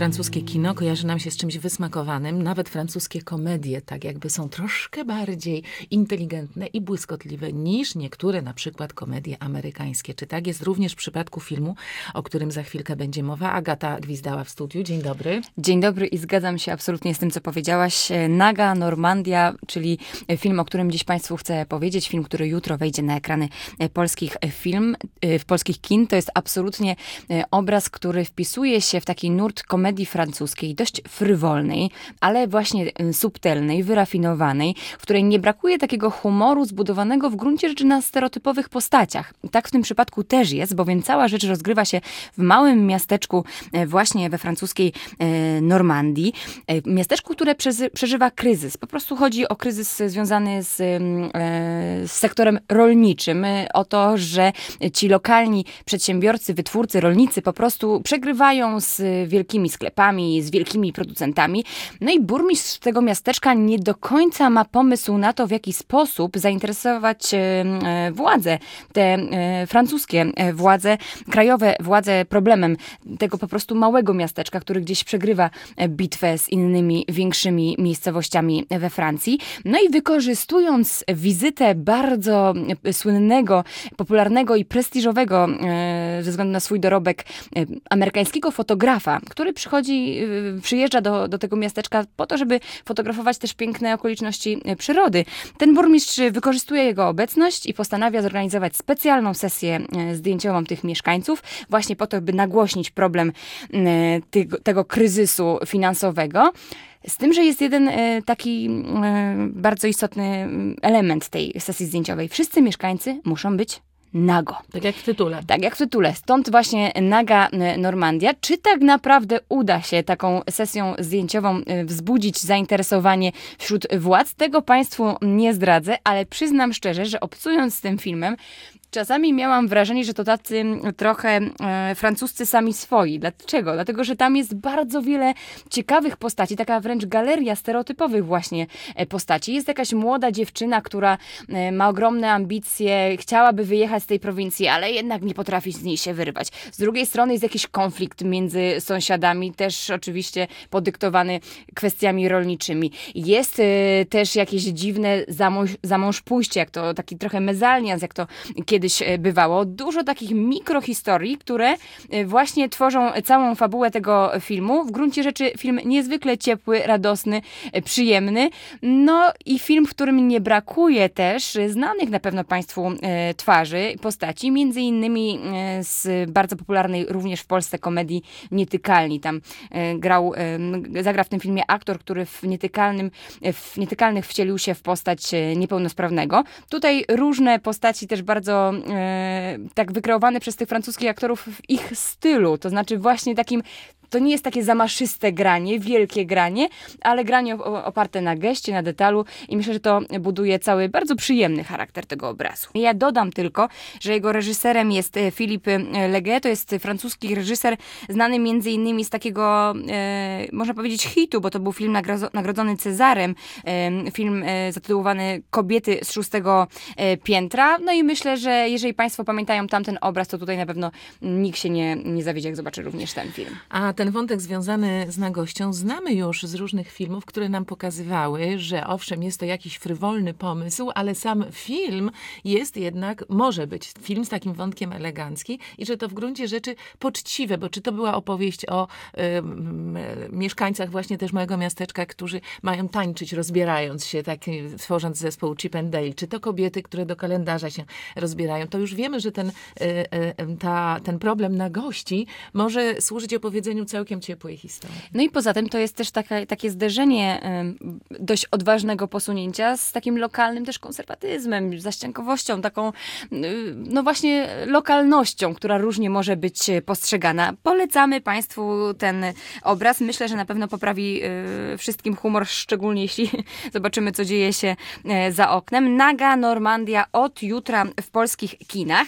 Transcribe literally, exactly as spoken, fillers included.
Francuskie kino kojarzy nam się z czymś wysmakowanym, nawet francuskie komedie, tak jakby są troszkę bardziej inteligentne i błyskotliwe niż niektóre na przykład komedie amerykańskie. Czy tak jest również w przypadku filmu, o którym za chwilkę będzie mowa? Agata Gwizdała w studiu. Dzień dobry. Dzień dobry i zgadzam się absolutnie z tym, co powiedziałaś. Naga Normandia, czyli film, o którym dziś Państwu chcę powiedzieć, film, który jutro wejdzie na ekrany polskich film, w polskich kin, to jest absolutnie obraz, który wpisuje się w taki nurt komedii francuskiej, dość frywolnej, ale właśnie subtelnej, wyrafinowanej, w której nie brakuje takiego humoru zbudowanego w gruncie rzeczy na stereotypowych postaciach. Tak w tym przypadku też jest, bowiem cała rzecz rozgrywa się w małym miasteczku właśnie we francuskiej Normandii. Miasteczku, które przeżywa kryzys. Po prostu chodzi o kryzys związany z, z sektorem rolniczym. O to, że ci lokalni przedsiębiorcy, wytwórcy, rolnicy po prostu przegrywają z wielkimi sklepami, z wielkimi producentami. No i burmistrz tego miasteczka nie do końca ma pomysł na to, w jaki sposób zainteresować władze, te francuskie władze, krajowe władze problemem tego po prostu małego miasteczka, który gdzieś przegrywa bitwę z innymi większymi miejscowościami we Francji. No i wykorzystując wizytę bardzo słynnego, popularnego i prestiżowego ze względu na swój dorobek amerykańskiego fotografa, który przychodzi, przyjeżdża do, do tego miasteczka po to, żeby fotografować też piękne okoliczności przyrody. Ten burmistrz wykorzystuje jego obecność i postanawia zorganizować specjalną sesję zdjęciową tych mieszkańców, właśnie po to, by nagłośnić problem tego, tego kryzysu finansowego. Z tym, że jest jeden e, taki e, bardzo istotny element tej sesji zdjęciowej. Wszyscy mieszkańcy muszą być nago. Tak jak w tytule. Tak jak w tytule. Stąd właśnie Naga Normandia. Czy tak naprawdę uda się taką sesją zdjęciową wzbudzić zainteresowanie wśród władz? Tego Państwu nie zdradzę, ale przyznam szczerze, że obcując z tym filmem, czasami miałam wrażenie, że to tacy trochę e, francuscy sami swoi. Dlaczego? Dlatego, że tam jest bardzo wiele ciekawych postaci, taka wręcz galeria stereotypowych właśnie e, postaci. Jest jakaś młoda dziewczyna, która e, ma ogromne ambicje, chciałaby wyjechać z tej prowincji, ale jednak nie potrafi z niej się wyrwać. Z drugiej strony jest jakiś konflikt między sąsiadami, też oczywiście podyktowany kwestiami rolniczymi. Jest e, też jakieś dziwne zamąż, zamąż pójście, jak to taki trochę mezalians, jak to kiedy kiedyś bywało. Dużo takich mikrohistorii, które właśnie tworzą całą fabułę tego filmu. W gruncie rzeczy film niezwykle ciepły, radosny, przyjemny. No i film, w którym nie brakuje też znanych na pewno Państwu twarzy, postaci, między innymi z bardzo popularnej również w Polsce komedii Nietykalni. Tam grał, zagrał w tym filmie aktor, który w Nietykalnym, w Nietykalnych wcielił się w postać niepełnosprawnego. Tutaj różne postaci też bardzo e, tak wykreowane przez tych francuskich aktorów w ich stylu, to znaczy właśnie takim, to nie jest takie zamaszyste granie, wielkie granie, ale granie oparte na geście, na detalu i myślę, że to buduje cały bardzo przyjemny charakter tego obrazu. Ja dodam tylko, że jego reżyserem jest Philippe Leguet, to jest francuski reżyser znany między innymi z takiego, e, można powiedzieć, hitu, bo to był film nagrodzony Cezarem, e, film e, zatytułowany Kobiety z szóstego e, piętra. No i myślę, że jeżeli Państwo pamiętają tamten obraz, to tutaj na pewno nikt się nie, nie zawiedzie, jak zobaczy również ten film. A ten wątek związany z nagością znamy już z różnych filmów, które nam pokazywały, że owszem, jest to jakiś frywolny pomysł, ale sam film jest jednak, może być film z takim wątkiem elegancki i że to w gruncie rzeczy poczciwe, bo czy to była opowieść o y, mieszkańcach właśnie też mojego miasteczka, którzy mają tańczyć rozbierając się, tak tworząc zespół Chip and Dale, czy to kobiety, które do kalendarza się rozbierają, to już wiemy, że ten, y, y, ta, ten problem nagości może służyć opowiedzeniu całkiem ciepłej historii. No i poza tym to jest też taka, takie zderzenie y, dość odważnego posunięcia z takim lokalnym też konserwatyzmem, zaściankowością, taką y, no właśnie lokalnością, która różnie może być postrzegana. Polecamy Państwu ten obraz. Myślę, że na pewno poprawi y, wszystkim humor, szczególnie jeśli zobaczymy, co dzieje się y, za oknem. Naga Normandia od jutra w polskich kinach.